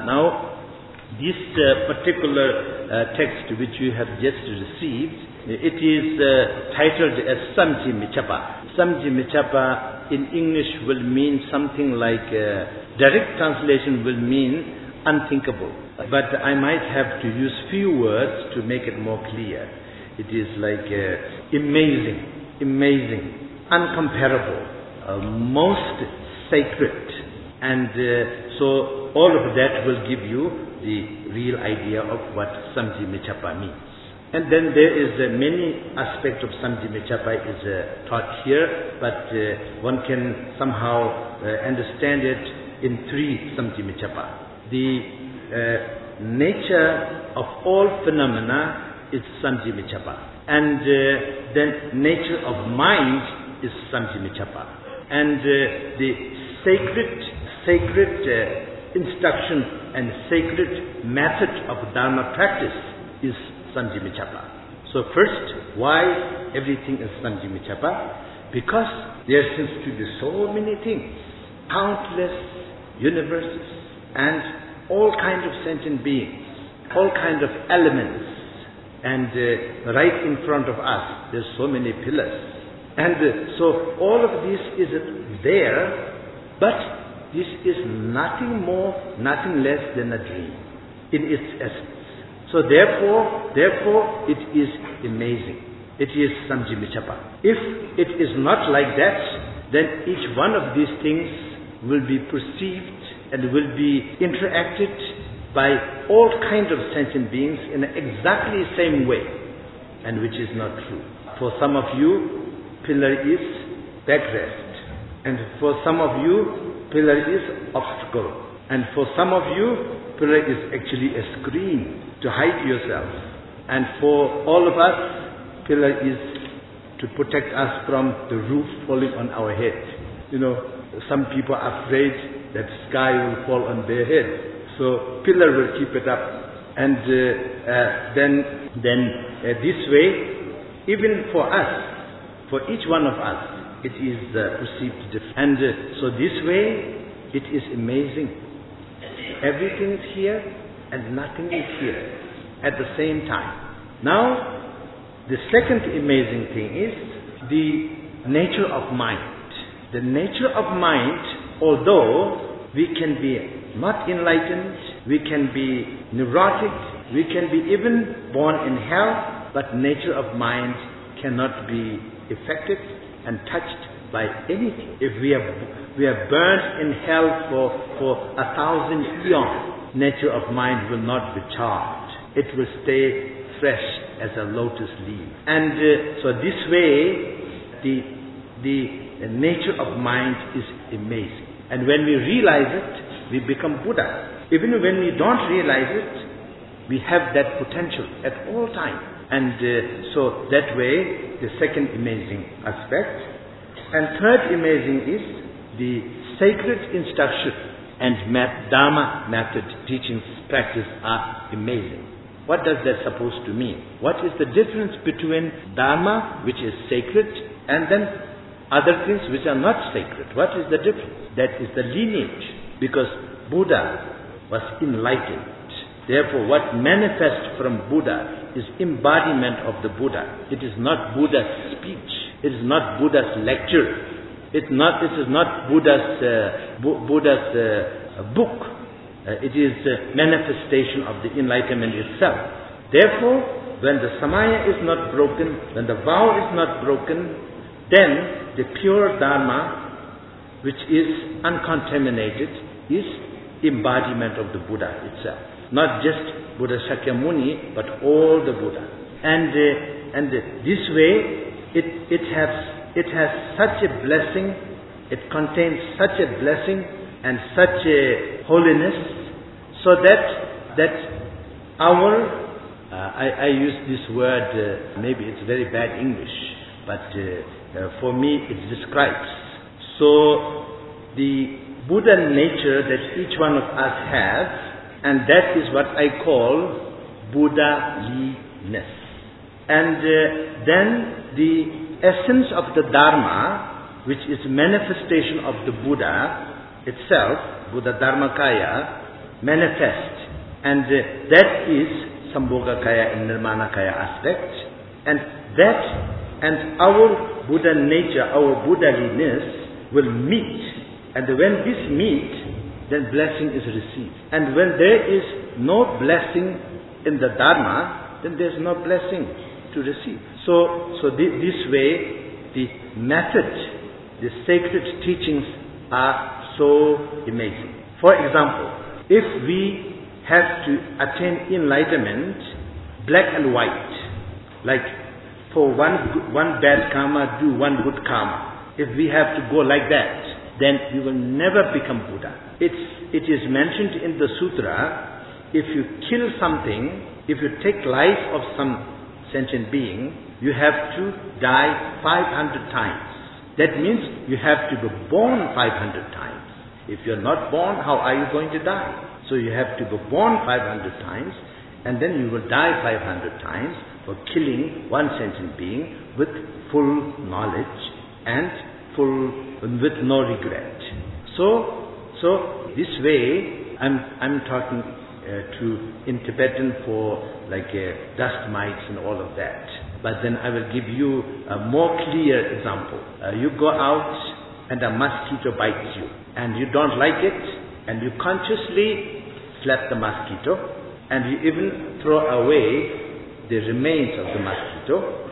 Now, this particular text which you have just received, it is titled as Samji Michapa. Samji Michapa in English will mean something like, direct translation will mean unthinkable. But I might have to use few words to make it more clear. It is like amazing, uncomparable, most sacred. And so all of that will give you the real idea of what Samji Michapa means. And then there is many aspects of Samji Michapa is taught here, but one can somehow understand it in three Samji Michapa. The nature of all phenomena is Samji Michapa, and then nature of mind is Samji Michapa, and the sacred instruction and sacred method of Dharma practice is Samji Michapa. So first, why everything is Samji Michapa? Because there seems to be so many things, countless universes and all kinds of sentient beings, all kinds of elements, and right in front of us there's so many pillars. And so all of this is there, but this is nothing more, nothing less than a dream in its essence. So therefore it is amazing. It is Samji Michapa. If it is not like that, then each one of these things will be perceived and will be interacted by all kinds of sentient beings in exactly the same way, and which is not true. For some of you, pillar is backrest, and for some of you, pillar is obstacle, and for some of you, pillar is actually a screen to hide yourself, and for all of us, pillar is to protect us from the roof falling on our head. You know, some people are afraid that sky will fall on their head, so pillar will keep it up, and then this way, even for us, for each one of us, it is perceived different. And so this way, it is amazing. Everything is here and nothing is here at the same time. Now, the second amazing thing is the nature of mind. The nature of mind, although we can be not enlightened, we can be neurotic, we can be even born in hell, but nature of mind cannot be affected and touched by anything. If we are burnt in hell for 1,000 eons, nature of mind will not be charged. It will stay fresh as a lotus leaf. And so this way, the nature of mind is amazing. And when we realize it, we become Buddha. Even when we don't realize it, we have that potential at all times. And so that way, the second amazing aspect. And third amazing is the sacred instruction and Dharma method teachings practice are amazing. What does that supposed to mean? What is the difference between Dharma, which is sacred, and then other things which are not sacred? What is the difference? That is the lineage, because Buddha was enlightened. Therefore, what manifests from Buddha is embodiment of the Buddha. It is not Buddha's speech. It is not Buddha's lecture. This is not Buddha's book. It is a manifestation of the enlightenment itself. Therefore, when the samaya is not broken, when the vow is not broken, then the pure Dharma, which is uncontaminated, is embodiment of the Buddha itself. Not just Buddha Shakyamuni, but all the Buddha. And this way, it has such a blessing, it contains such a blessing and such a holiness, so that our, I use this word, maybe it's very bad English, but for me it describes. So the Buddha nature that each one of us has, and that is what I call Buddha-liness. And then the essence of the Dharma, which is manifestation of the Buddha itself, Buddha Dharmakaya, manifest. And that is Sambhogakaya and Nirmanakaya aspect. And that and our Buddha nature, our Buddhaliness will meet. And when this meet, then blessing is received. And when there is no blessing in the Dharma, then there is no blessing to receive. So this way, the method, the sacred teachings are so amazing. For example, if we have to attain enlightenment, black and white, like for one bad karma, do one good karma. If we have to go like that, then we will never become Buddha. It is mentioned in the sutra, if you kill something, if you take life of some sentient being, you have to die 500 times. That means you have to be born 500 times. If you're not born, how are you going to die? So you have to be born 500 times, and then you will die 500 times for killing one sentient being with full knowledge and with no regret. So this way, I'm talking in Tibetan for like dust mites and all of that. But then I will give you a more clear example. You go out and a mosquito bites you, and you don't like it, and you consciously slap the mosquito, and you even throw away the remains of the mosquito.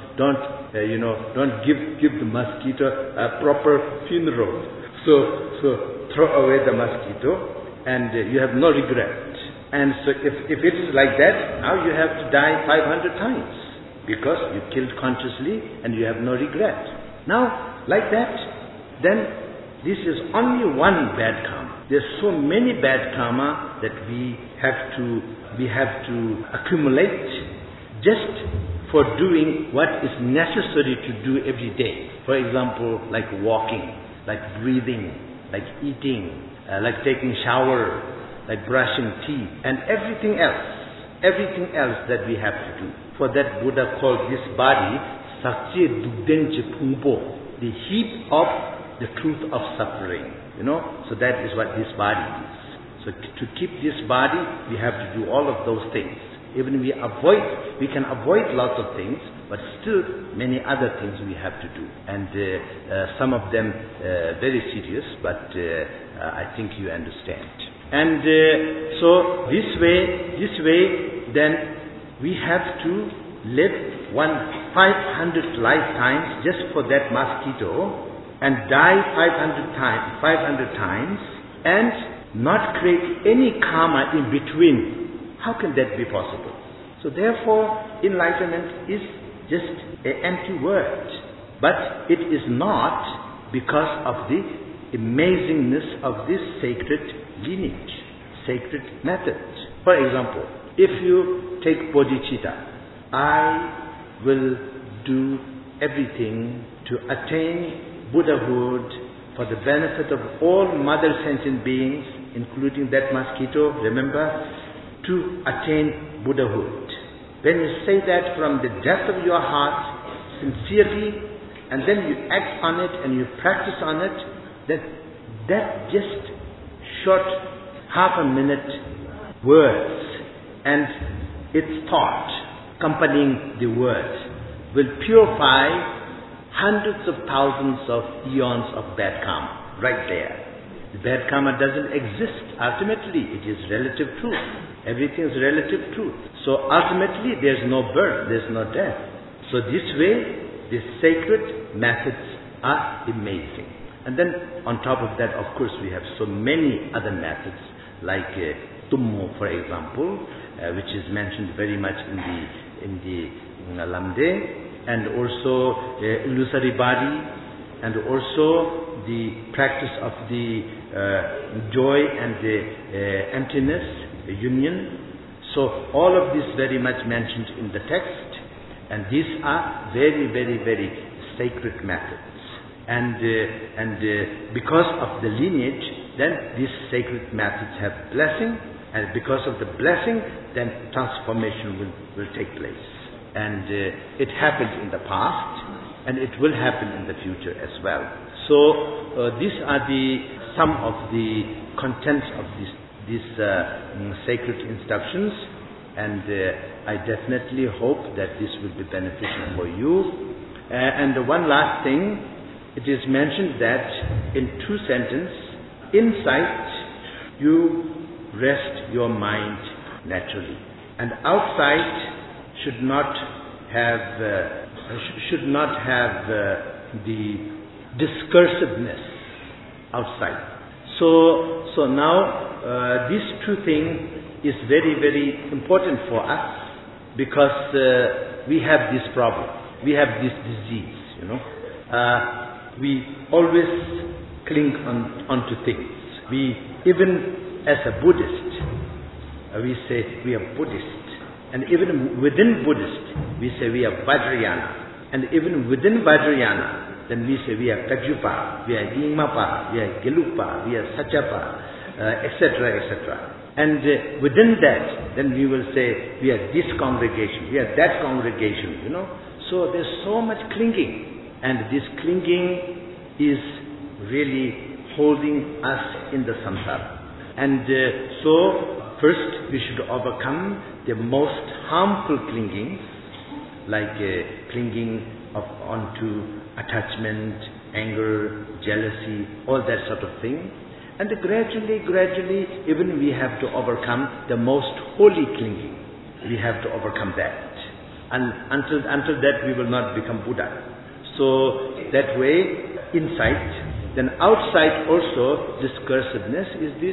Don't give the mosquito a proper funeral. So throw away the mosquito, and you have no regret. And so if it is like that, now you have to die 500 times because you killed consciously and you have no regret. Now, like that, then this is only one bad karma. There's so many bad karma that we have to accumulate just for doing what is necessary to do every day. For example, like walking, like breathing, like eating, like taking shower, like brushing teeth, and everything else that we have to do. For that, Buddha called this body Sakche Dugdenche Pungpo, the heap of the truth of suffering. So that is what this body is. So to keep this body, we have to do all of those things. Even we can avoid lots of things, but still many other things we have to do. And some of them very serious, but I think you understand. And so this way, then we have to live 500 lifetimes just for that mosquito, and die 500 times, and not create any karma in between. How can that be possible? So therefore, enlightenment is just an empty word. But it is not because of the amazingness of this sacred lineage, sacred method. For example, if you take bodhicitta, I will do everything to attain Buddhahood for the benefit of all mother sentient beings, including that mosquito, remember, to attain Buddhahood. When you say that from the depth of your heart, sincerely, and then you act on it and you practice on it, that just short half a minute words and its thought accompanying the words will purify hundreds of thousands of eons of bad karma, right there. The bad karma doesn't exist. Ultimately, it is relative truth. Everything is relative truth. So ultimately, there's no birth, there's no death. So this way, the sacred methods are amazing. And then on top of that, of course, we have so many other methods, like Tummo, for example, which is mentioned very much in the Lamde, and also illusory body, and also the practice of the joy and the emptiness, the union. So all of this very much mentioned in the text, and these are very, very, very sacred methods. And because of the lineage, then these sacred methods have blessing, and because of the blessing, then transformation will take place. And it happened in the past, and it will happen in the future as well. So these are some of the contents of these sacred instructions, and I definitely hope that this will be beneficial for you. And one last thing, it is mentioned that in 2 sentences, inside you rest your mind naturally, and outside should not have the discursiveness outside. So now these 2 things is very, very important for us, because we have this problem, we have this disease, we always cling onto things. We, even as a Buddhist, we say we are Buddhist, and even within Buddhist, we say we are Vajrayana, and even within Vajrayana, then we say we are Kajupa, we are Ingmapa, we are Gelupa, we are Satyapa, etc., etc. And within that, then we will say we are this congregation, we are that congregation, So there's so much clinging, and this clinging is really holding us in the samsara. And so first we should overcome the most harmful clingings, like clinging onto attachment, anger, jealousy, all that sort of thing. And gradually, even we have to overcome the most holy clinging. We have to overcome that. And until that, we will not become Buddha. So that way, inside, then outside also, discursiveness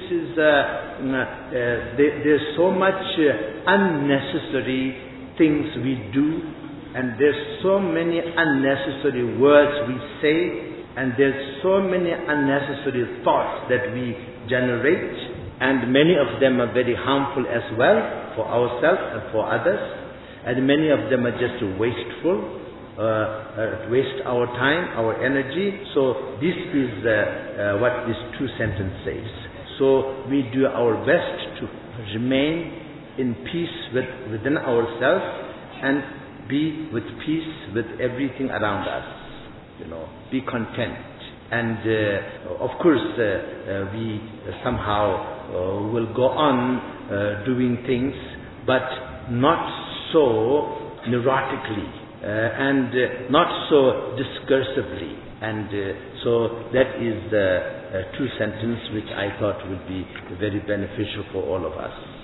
there's so much unnecessary things we do, and there's so many unnecessary words we say, and there's so many unnecessary thoughts that we generate, and many of them are very harmful as well for ourselves and for others, and many of them are just wasteful, waste our time, our energy. So this is what this 2 sentence says. So we do our best to remain in peace within ourselves, and be with peace with everything around us. Be content. And of course, we somehow will go on doing things, but not so neurotically, and not so discursively. And so that is the 2 sentences which I thought would be very beneficial for all of us.